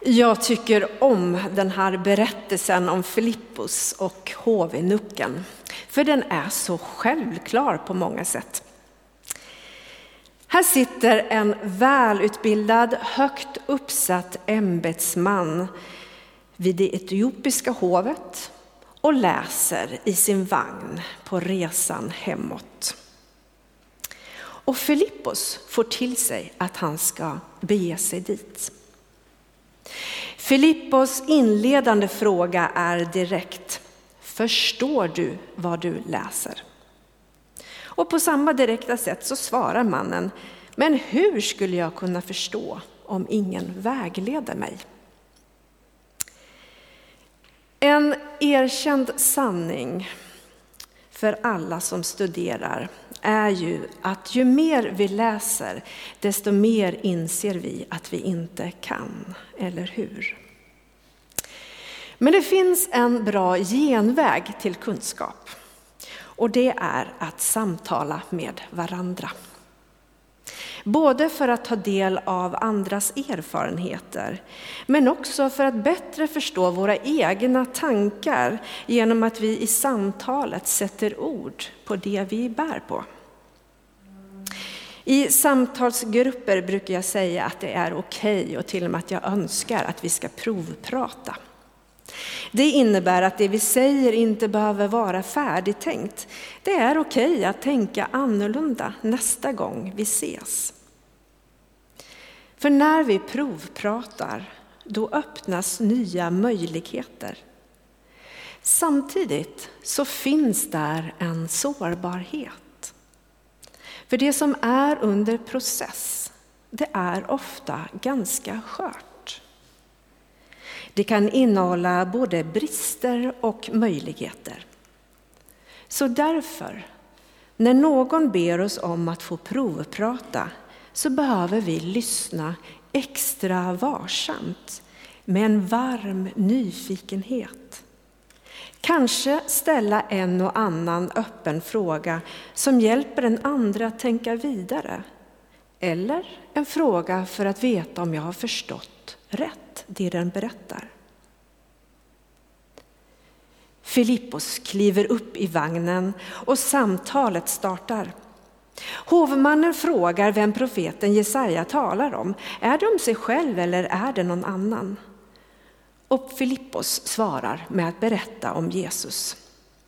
Jag tycker om den här berättelsen om Filippos och hovenucken, för den är så självklar på många sätt. Här sitter en välutbildad, högt uppsatt ämbetsman vid det etiopiska hovet och läser i sin vagn på resan hemåt. Och Filippos får till sig att han ska bege sig dit. Filippos inledande fråga är direkt: förstår du vad du läser? Och på samma direkta sätt så svarar mannen: men hur skulle jag kunna förstå om ingen vägleder mig? En erkänd sanning för alla som studerar är ju att ju mer vi läser, desto mer inser vi att vi inte kan, eller hur? Men det finns en bra genväg till kunskap, och det är att samtala med varandra. Både för att ta del av andras erfarenheter, men också för att bättre förstå våra egna tankar genom att vi i samtalet sätter ord på det vi bär på. I samtalsgrupper brukar jag säga att det är okej och till och med att jag önskar att vi ska provprata. Det innebär att det vi säger inte behöver vara färdigtänkt. Det är okej att tänka annorlunda nästa gång vi ses. För när vi provpratar, då öppnas nya möjligheter. Samtidigt så finns där en sårbarhet. För det som är under process, det är ofta ganska skört. Det kan innehålla både brister och möjligheter. Så därför, när någon ber oss om att få provprata, så behöver vi lyssna extra varsamt med en varm nyfikenhet. Kanske ställa en och annan öppen fråga som hjälper den andra att tänka vidare. Eller en fråga för att veta om jag har förstått rätt det den berättar. Filippos kliver upp i vagnen och samtalet startar. Hovmannen frågar vem profeten Jesaja talar om. Är det om sig själv eller är det någon annan? Och Filippos svarar med att berätta om Jesus.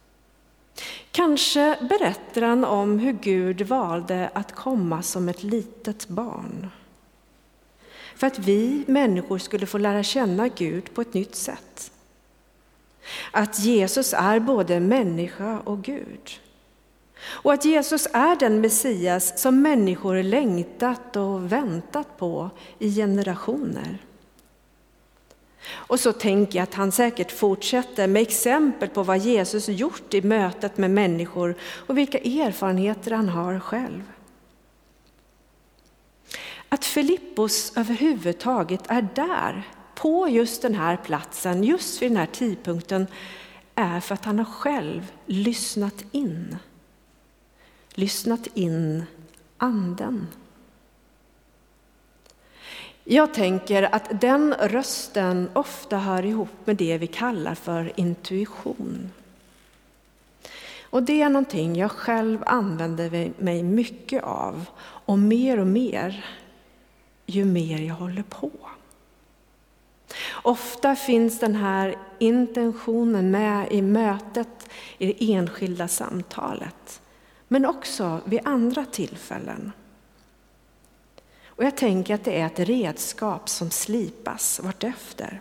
Kanske berättar han om hur Gud valde att komma som ett litet barn. För att vi människor skulle få lära känna Gud på ett nytt sätt. Att Jesus är både människa och Gud. Och att Jesus är den Messias som människor längtat och väntat på i generationer. Och så tänker jag att han säkert fortsätter med exempel på vad Jesus gjort i mötet med människor och vilka erfarenheter han har själv. Att Filippos överhuvudtaget är där, på just den här platsen, just vid den här tidpunkten, är för att han har själv lyssnat in anden. Jag tänker att den rösten ofta hör ihop med det vi kallar för intuition. Och det är någonting jag själv använder mig mycket av och mer ju mer jag håller på. Ofta finns den här intentionen med i mötet, i det enskilda samtalet, men också vid andra tillfällen. Och jag tänker att det är ett redskap som slipas vartefter.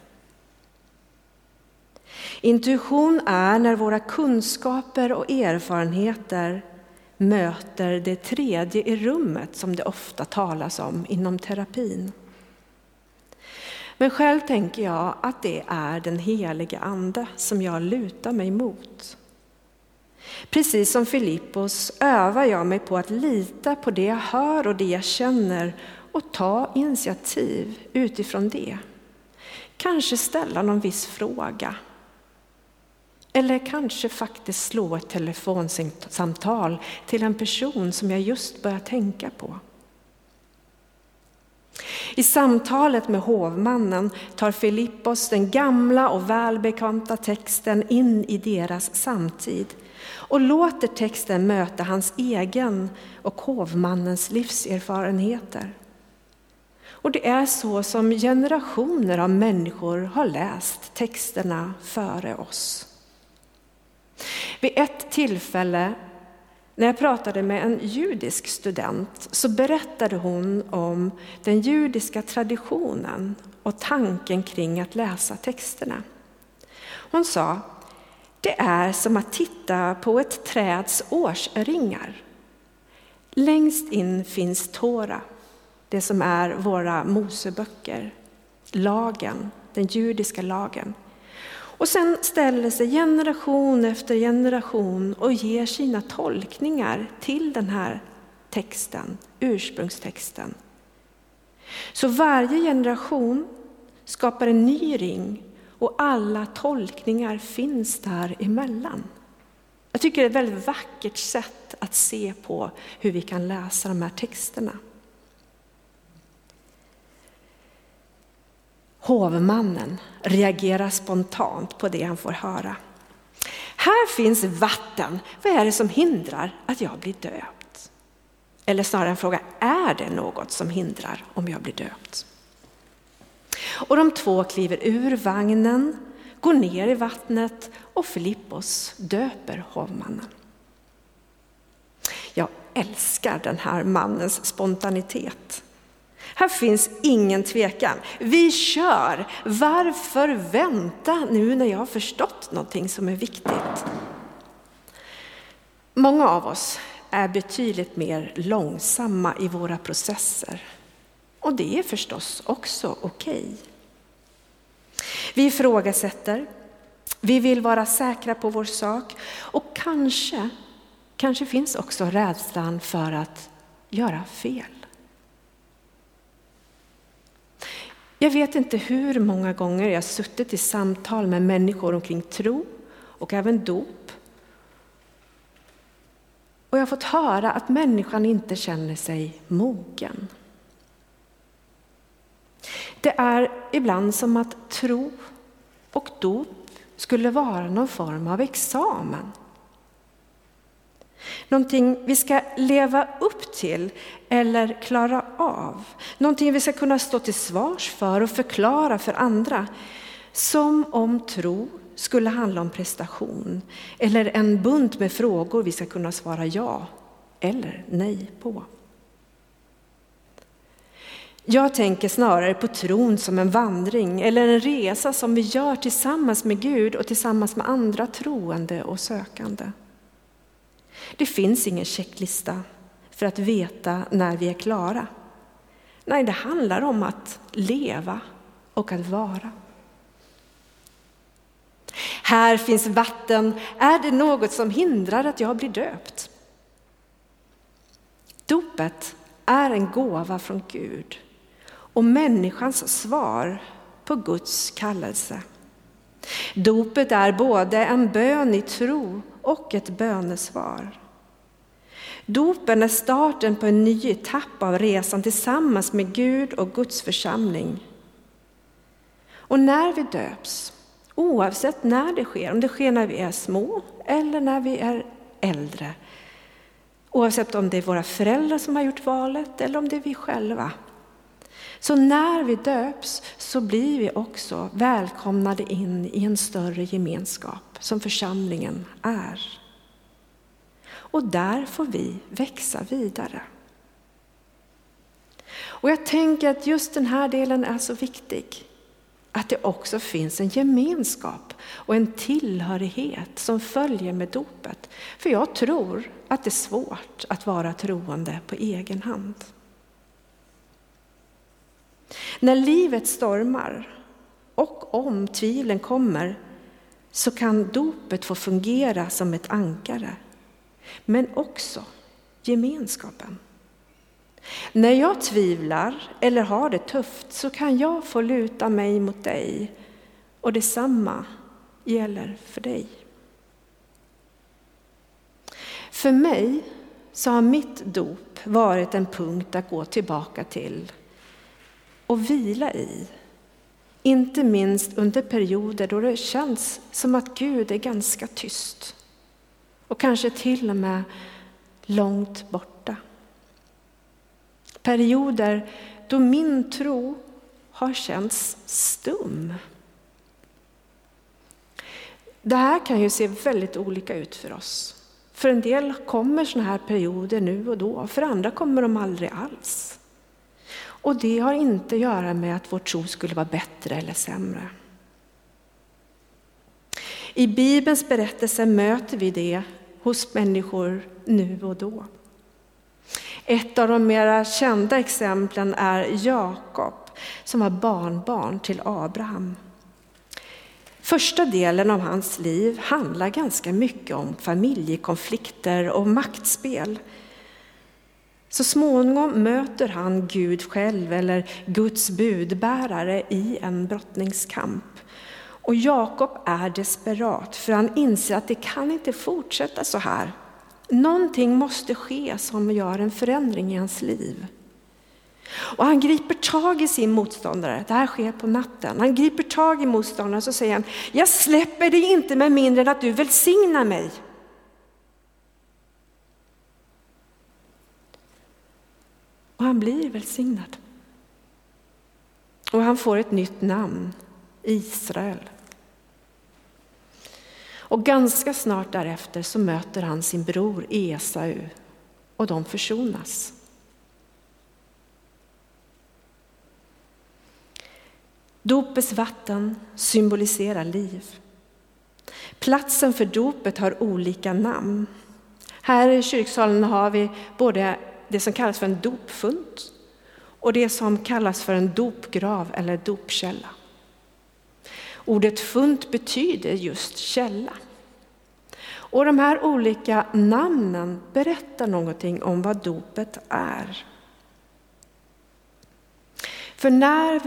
Intuition är när våra kunskaper och erfarenheter möter det tredje i rummet, som det ofta talas om inom terapin. Men själv tänker jag att det är den heliga ande som jag lutar mig mot. Precis som Filippos övar jag mig på att lita på det jag hör och det jag känner och ta initiativ utifrån det. Kanske ställa någon viss fråga. Eller kanske faktiskt slå ett telefonsamtal till en person som jag just börjar tänka på. I samtalet med hovmannen tar Filippos den gamla och välbekanta texten in i deras samtid och låter texten möta hans egen och hovmannens livserfarenheter. Och det är så som generationer av människor har läst texterna före oss. Vid ett tillfälle när jag pratade med en judisk student så berättade hon om den judiska traditionen och tanken kring att läsa texterna. Hon sa, det är som att titta på ett träds årsringar. Längst in finns Tora, det som är våra Moseböcker, lagen, den judiska lagen. Och sen ställer sig generation efter generation och ger sina tolkningar till den här texten, ursprungstexten. Så varje generation skapar en ny ring och alla tolkningar finns där emellan. Jag tycker det är ett väldigt vackert sätt att se på hur vi kan läsa de här texterna. Hovmannen reagerar spontant på det han får höra. Här finns vatten. Vad är det som hindrar att jag blir döpt? Eller snarare en fråga, är det något som hindrar om jag blir döpt? Och de två kliver ur vagnen, går ner i vattnet och Filippos döper hovmannen. Jag älskar den här mannens spontanitet. Här finns ingen tvekan. Vi kör. Varför vänta nu när jag har förstått någonting som är viktigt? Många av oss är betydligt mer långsamma i våra processer. Och det är förstås också okej. Vi ifrågasätter. Vi vill vara säkra på vår sak. Och kanske finns också rädslan för att göra fel. Jag vet inte hur många gånger jag suttit i samtal med människor omkring tro och även dop. Och jag har fått höra att människan inte känner sig mogen. Det är ibland som att tro och dop skulle vara någon form av examen. Någonting vi ska leva upp till eller klara av. Någonting vi ska kunna stå till svars för och förklara för andra. Som om tro skulle handla om prestation. Eller en bunt med frågor vi ska kunna svara ja eller nej på. Jag tänker snarare på tron som en vandring eller en resa som vi gör tillsammans med Gud och tillsammans med andra troende och sökande. Det finns ingen checklista för att veta när vi är klara. Nej, det handlar om att leva och att vara. Här finns vatten. Är det något som hindrar att jag blir döpt? Dopet är en gåva från Gud och människans svar på Guds kallelse. Dopet är både en bön i tro och ett bönesvar. Dopen är starten på en ny etapp av resan tillsammans med Gud och Guds församling. Och när vi döps, oavsett när det sker, om det sker när vi är små eller när vi är äldre, oavsett om det är våra föräldrar som har gjort valet eller om det är vi själva. Så när vi döps så blir vi också välkomnade in i en större gemenskap som församlingen är. Och där får vi växa vidare. Och jag tänker att just den här delen är så viktig. Att det också finns en gemenskap och en tillhörighet som följer med dopet. För jag tror att det är svårt att vara troende på egen hand. När livet stormar och om tvivlen kommer så kan dopet få fungera som ett ankare. Men också gemenskapen. När jag tvivlar eller har det tufft så kan jag få luta mig mot dig. Och detsamma gäller för dig. För mig så har mitt dop varit en punkt att gå tillbaka till. och vila i. Inte minst under perioder då det känns som att Gud är ganska tyst. Och kanske till och med långt borta. Perioder då min tro har känts stum. Det här kan ju se väldigt olika ut för oss. För en del kommer såna här perioder nu och då. För andra kommer de aldrig alls. Och det har inte att göra med att vår tro skulle vara bättre eller sämre. I Bibelns berättelse möter vi det hos människor nu och då. Ett av de mera kända exemplen är Jakob som var barnbarn till Abraham. Första delen av hans liv handlar ganska mycket om familjekonflikter och maktspel. Så småningom möter han Gud själv eller Guds budbärare i en brottningskamp. Och Jakob är desperat för han inser att det kan inte fortsätta så här. Någonting måste ske som gör en förändring i hans liv. Och han griper tag i sin motståndare. Det här sker på natten. Han griper tag i motståndaren och så säger han: jag släpper dig inte med mindre än att du välsignar mig. Och han blir välsignad. Och han får ett nytt namn, Israel. Och ganska snart därefter så möter han sin bror Esau och de försonas. Dopets vatten symboliserar liv. Platsen för dopet har olika namn. Här i kyrksalen har vi både det som kallas för en dopfunt och det som kallas för en dopgrav eller dopkälla. Ordet funt betyder just källa. Och de här olika namnen berättar någonting om vad dopet är. För när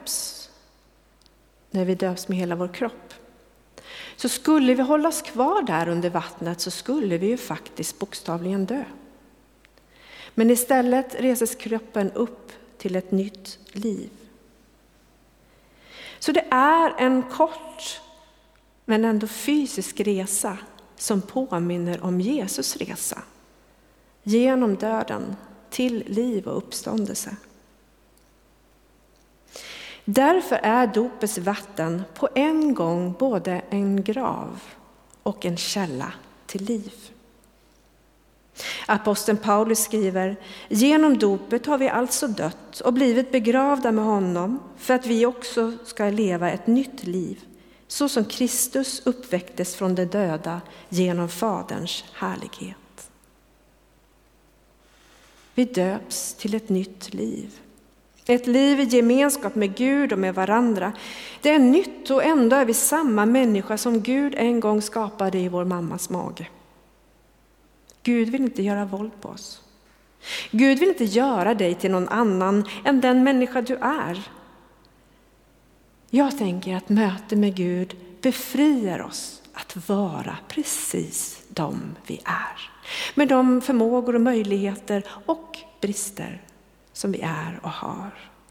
vi döps med hela vår kropp, så skulle vi hållas kvar där under vattnet så skulle vi ju faktiskt bokstavligen dö. Men istället reses kroppen upp till ett nytt liv. Så det är en kort men ändå fysisk resa som påminner om Jesus resa. Genom döden till liv och uppståndelse. Därför är dopets vatten på en gång både en grav och en källa till liv. Aposteln Paulus skriver: genom dopet har vi alltså dött och blivit begravda med honom för att vi också ska leva ett nytt liv, så som Kristus uppväcktes från de döda genom Faderns härlighet. Vi döps till ett nytt liv. Ett liv i gemenskap med Gud och med varandra. Det är nytt och ändå är vi samma människa som Gud en gång skapade i vår mammas mage. Gud vill inte göra våld på oss. Gud vill inte göra dig till någon annan än den människa du är. Jag tänker att möte med Gud befriar oss att vara precis de vi är. Med de förmågor och möjligheter och brister som vi är och har.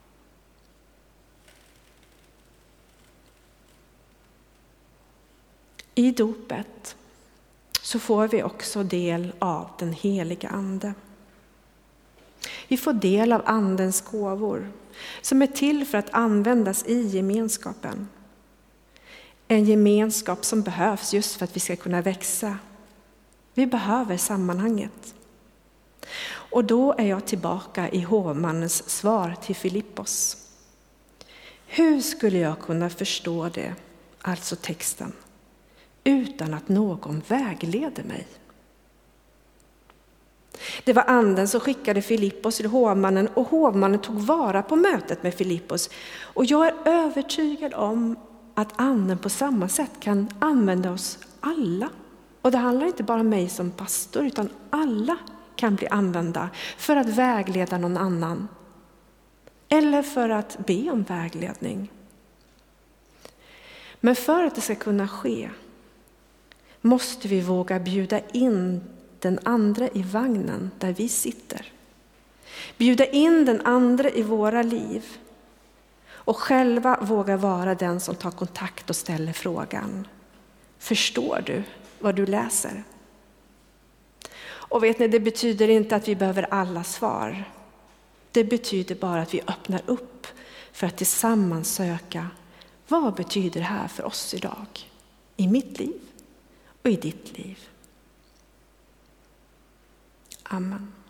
I dopet så får vi också del av den heliga ande. Vi får del av andens gåvor som är till för att användas i gemenskapen. En gemenskap som behövs just för att vi ska kunna växa. Vi behöver sammanhanget. Och då är jag tillbaka i hovmannens svar till Filippos. Hur skulle jag kunna förstå det, alltså texten, utan att någon vägleder mig? Det var anden som skickade Filippos till hovmannen och hovmannen tog vara på mötet med Filippos. Och jag är övertygad om att anden på samma sätt kan använda oss alla. Och det handlar inte bara om mig som pastor utan alla kan bli använda för att vägleda någon annan. Eller för att be om vägledning. Men för att det ska kunna ske måste vi våga bjuda in den andra i vagnen där vi sitter. Bjuda in den andra i våra liv. Och själva våga vara den som tar kontakt och ställer frågan: förstår du vad du läser? Och vet ni, det betyder inte att vi behöver alla svar. Det betyder bara att vi öppnar upp för att tillsammans söka: vad betyder det här för oss idag? I mitt liv och i ditt liv. Amen.